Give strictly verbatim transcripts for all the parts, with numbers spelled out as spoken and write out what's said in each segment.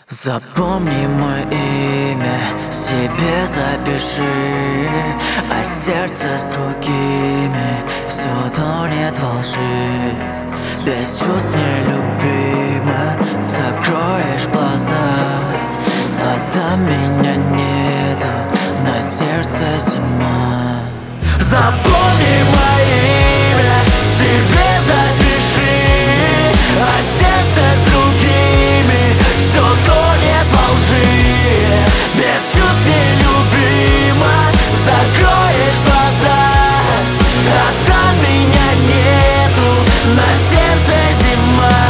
Запомни мое имя, себе запиши, а сердце с другими все тонет во лжи. Без чувств нелюбима, закроешь глаза, а там меня нету, на сердце зима. Запомни мое имя, себе запиши, а сердце с другими все тонет во лжи. Без чувств нелюбима, закроешь глаза, а там меня нету, на сердце зима.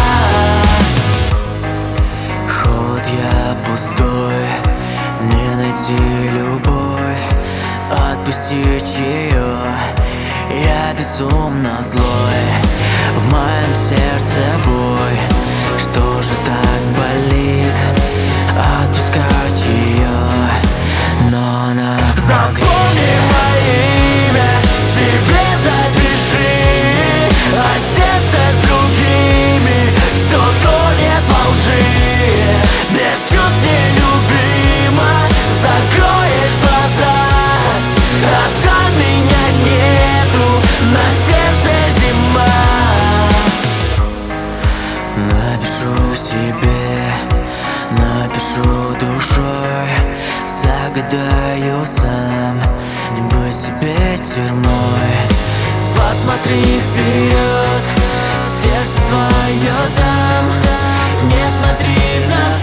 Холод я пустой, не найти любовь, отпустить ее. Я безумно злой, в моем сердце бой. Что же так болит, отпускать ее? Но она запомни мое имя, себе запиши, а сердце с другими все тонет во лжи. Без чувств нелюбима, закроешь глаза, а там меня нету, на сердце зима. Напишу себе, напишу душой, загадаю сам, не быть себе тюрьмой. Посмотри вперед, сердце твое там, не смотри назад.